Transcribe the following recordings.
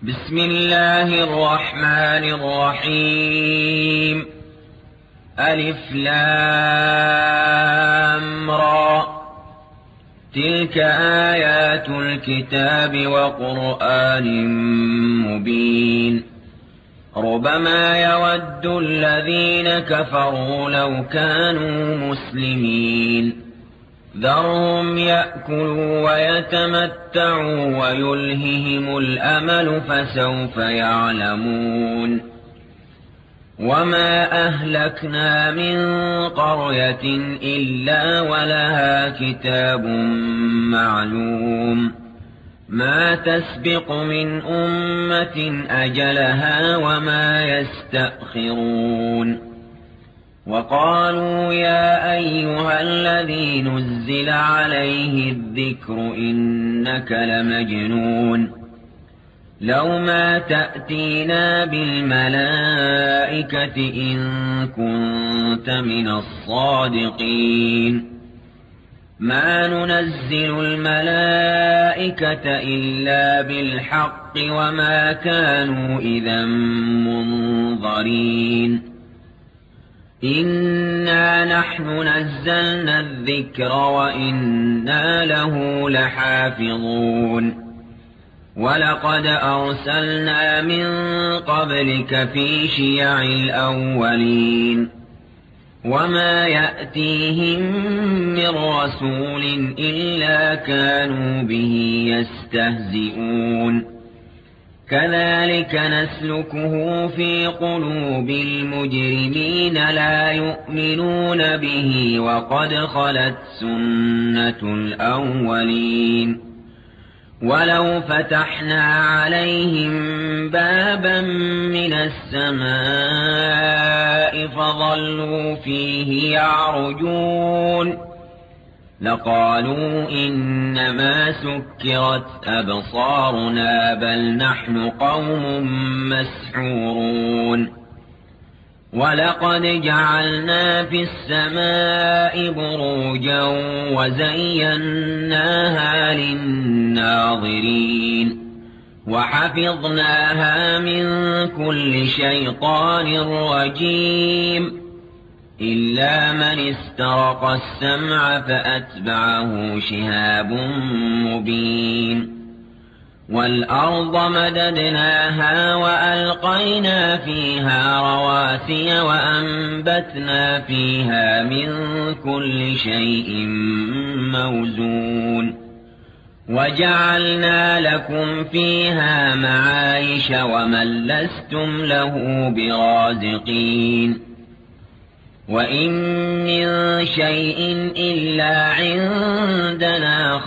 بسم الله الرحمن الرحيم. ألف لام را، تلك آيات الكتاب وقرآن مبين. ربما يود الذين كفروا لو كانوا مسلمين. ذرهم يأكلوا ويتمتعوا ويلههم الأمل فسوف يعلمون. وما أهلكنا من قرية إلا ولها كتاب معلوم، ما تسبق من أمة أجلها وما يستأخرون. وقالوا يا أيها الذي نزل عليه الذكر إنك لمجنون، لو ما تأتينا بالملائكة إن كنت من الصادقين. ما ننزل الملائكة إلا بالحق وما كانوا إذا منظرين. إنا نحن نزلنا الذكر وإنا له لحافظون. ولقد أرسلنا من قبلك في شيع الأولين، وما يأتيهم من رسول إلا كانوا به يستهزئون. كذلك نسلكه في قلوب المجرمين، لا يؤمنون به وقد خلت سنة الأولين. ولو فتحنا عليهم بابا من السماء فظلوا فيه يعرجون لقالوا إنما سكرت أبصارنا بل نحن قوم مسحورون. ولقد جعلنا في السماء بروجا وزيناها للناظرين، وحفظناها من كل شيطان رجيم، إلا من استرق السمع فأتبعه شهاب مبين. والأرض مددناها وألقينا فيها رواسي وأنبتنا فيها من كل شيء موزون. وجعلنا لكم فيها معايش ومن لستم له برازقين. وإن من شيء إلا عندنا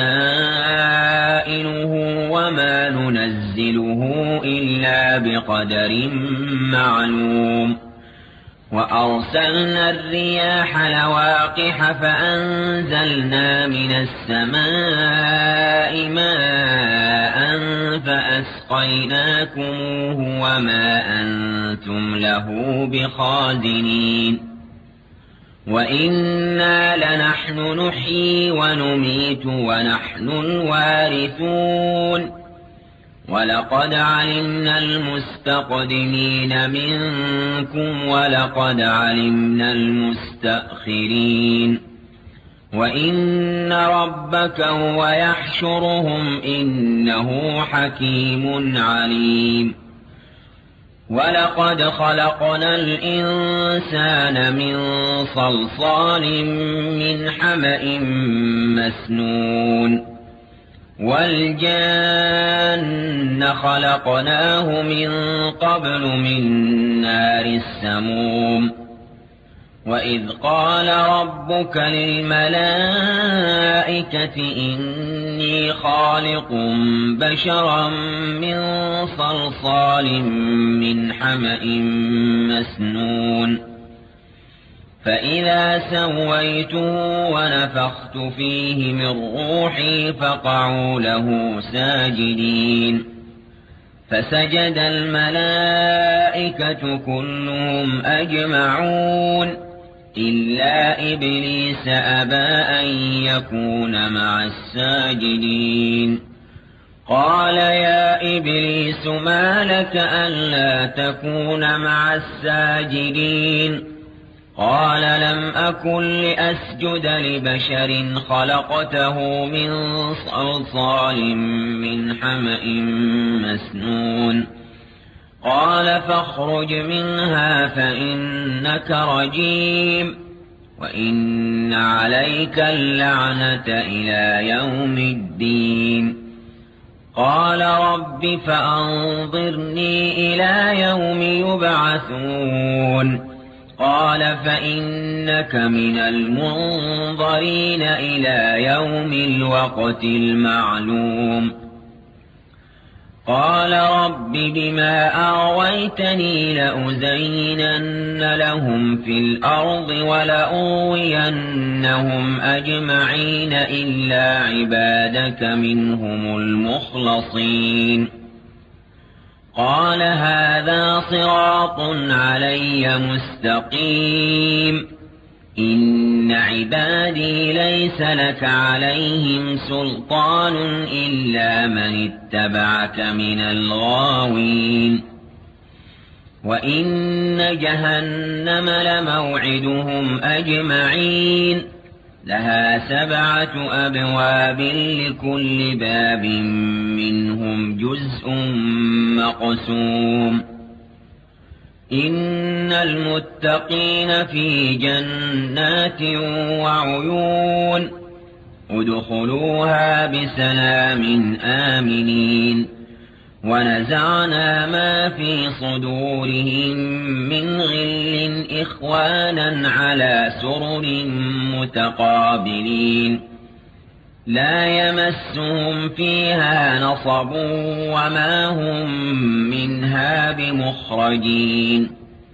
خزائنه وما ننزله إلا بقدر معلوم. وأرسلنا الرياح لواقح فأنزلنا من السماء ماء فأسقيناكموه وما أنتم له بخازنين. وإنا لنحن نحيي ونميت ونحن الوارثون. ولقد علمنا المستقدمين منكم ولقد علمنا المستأخرين. وإن ربك هو يحشرهم إنه حكيم عليم. ولقد خلقنا الإنسان من صلصال من حمأ مسنون. والجان خلقناه من قبل من نار السموم. وإذ قال ربك للملائكة إني خالق بشرا من صلصال من حمأ مسنون. فإذا سويته ونفخت فيه من روحي فقعوا له ساجدين. فسجد الملائكة كلهم أجمعون إلا إبليس أبى أن يكون مع الساجدين. قال يا إبليس ما لك ألا تكون مع الساجدين قال لم أكن لأسجد لبشر خلقته من صلصال من حمأ مسنون قال فاخرج منها فإنك رجيم وإن عليك اللعنة إلى يوم الدين قال رب فأنظرني إلى يوم يبعثون قال فإنك من المنظرين إلى يوم الوقت المعلوم قال رب بما أغويتني لأزينن لهم في الأرض ولأغوينهم أجمعين إلا عبادك منهم المخلصين قال هذا صراط علي مستقيم إن عبادي ليس لك عليهم سلطان إلا من اتبعك من الغاوين وإن جهنم لموعدهم أجمعين لها 7 أبواب لكل باب منهم جزء مقسوم إن المتقين في جنات وعيون ادخلوها بسلام آمنين ونزعنا ما في صدورهم من غل إخوانا على سرر متقابلين لا يمسهم فيها نصب وما هم منها بمخرجين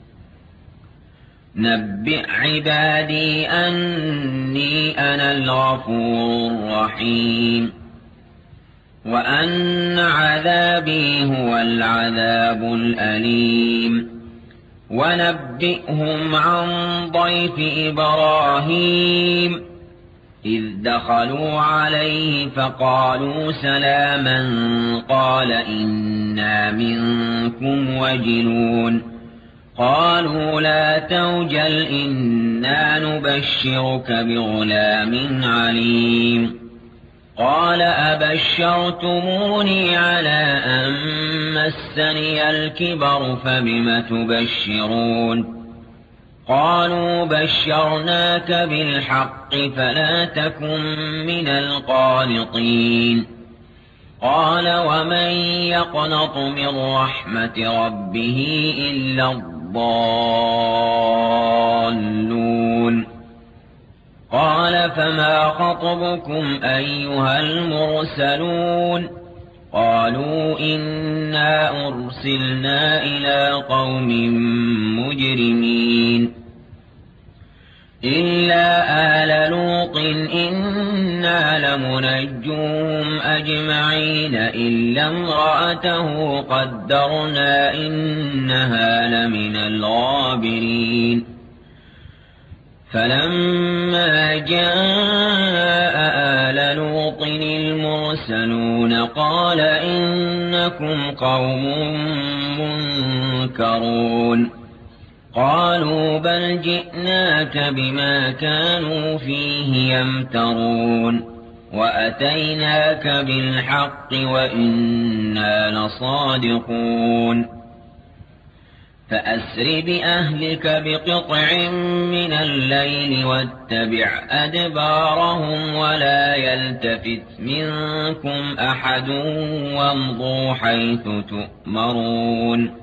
نبئ عبادي أني أنا الغفور الرحيم وأن عذابي هو العذاب الأليم ونبئهم عن ضيف إبراهيم إذ دخلوا عليه فقالوا سلاما قال إنا منكم وجلون قالوا لا توجل إنا نبشرك بغلام عليم قال أبشرتموني على أن مسني الكبر فبم تبشرون قالوا بشرناك بالحق فلا تكن من القانطين قال ومن يقنط من رحمة ربه إلا الضالون قال فما خطبكم أيها المرسلون قالوا إنا أرسلنا إلى قوم مجرمين إلا آل لوط إنا لمنجوهم أجمعين إلا امرأته قدرنا إنها لمن الغابرين فلما جاء آل لوط المرسلون قال إنكم قوم منكرون قالوا بل جئناك بما كانوا فيه يمترون وأتيناك بالحق وإنا لصادقون فأسر بأهلك بقطع من الليل واتبع أدبارهم ولا يلتفت منكم أحد وامضوا حيث تؤمرون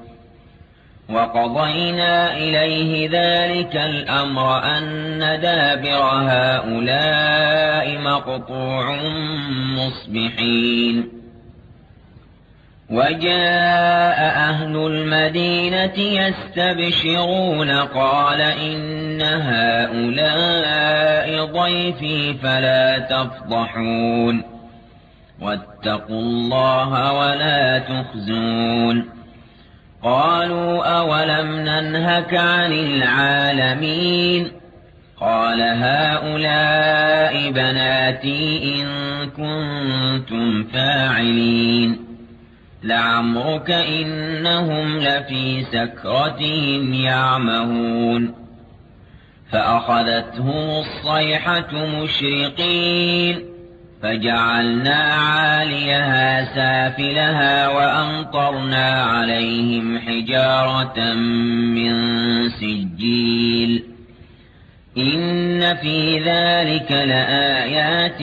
وقضينا إليه ذلك الأمر أن دابر هؤلاء مقطوع مصبحين وجاء أهل المدينة يستبشرون قال إن هؤلاء ضيفي فلا تفضحون واتقوا الله ولا تخزون قالوا أولم ننهك عن العالمين قال هؤلاء بناتي إن كنتم فاعلين لعمرك إنهم لفي سكرتهم يعمهون فأخذتهم الصيحة مشرقين فجعلنا عاليها سافلها وأمطرنا عليهم حجارة من سجيل إن في ذلك لآيات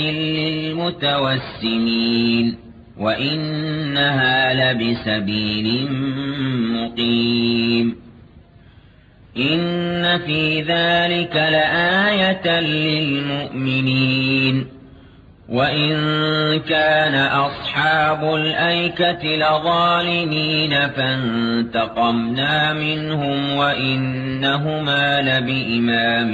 للمتوسمين وإنها لبسبيل مقيم إن في ذلك لآية للمؤمنين وإن كان أصحاب الأيكة لظالمين فانتقمنا منهم وإنهما لبإمام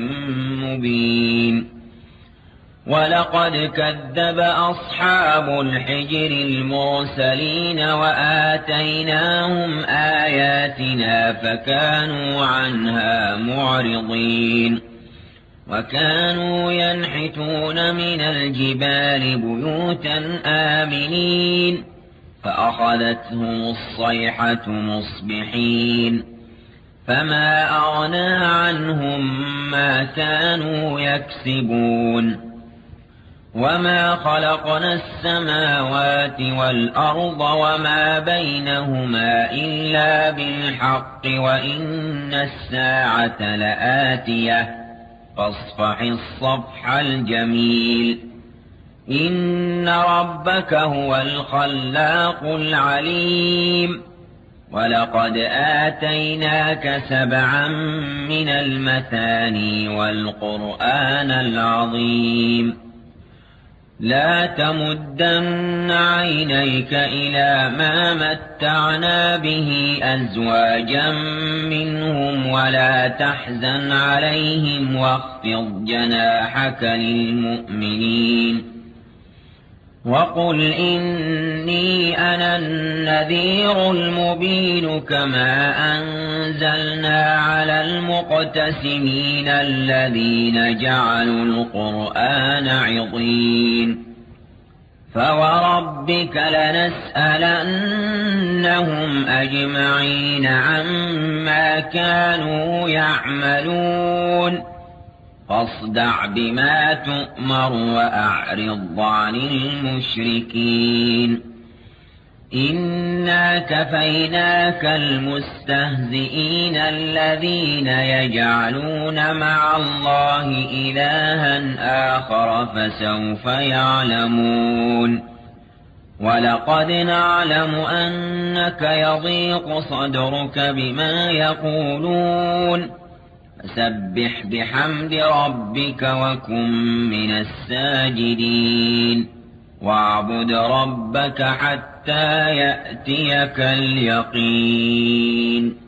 مبين ولقد كذب أصحاب الحجر المرسلين وآتيناهم آياتنا فكانوا عنها معرضين وكانوا ينحتون من الجبال بيوتا آمنين فأخذتهم الصيحة مصبحين فما أغنى عنهم ما كانوا يكسبون وما خلقنا السماوات والأرض وما بينهما إلا بالحق وإن الساعة لآتية فاصفح الصفح الجميل إن ربك هو الخلاق العليم ولقد آتيناك 7 من المثاني والقرآن العظيم لا تمدن عينيك إلى ما متعنا به أزواجا منهم ولا تحزن عليهم واخفض جناحك للمؤمنين وقل إني أنا النذير المبين كما أنزلنا على المقتسمين الذين جعلوا القرآن عضين فوربك لنسألنهم أجمعين عما كانوا يعملون فاصدع بما تؤمر وأعرض عن المشركين إنا كفيناك المستهزئين الذين يجعلون مع الله إلها آخر فسوف يعلمون ولقد نعلم أنك يضيق صدرك بما يقولون فسبح بحمد ربك وكن من الساجدين واعبد ربك حتى يأتيك اليقين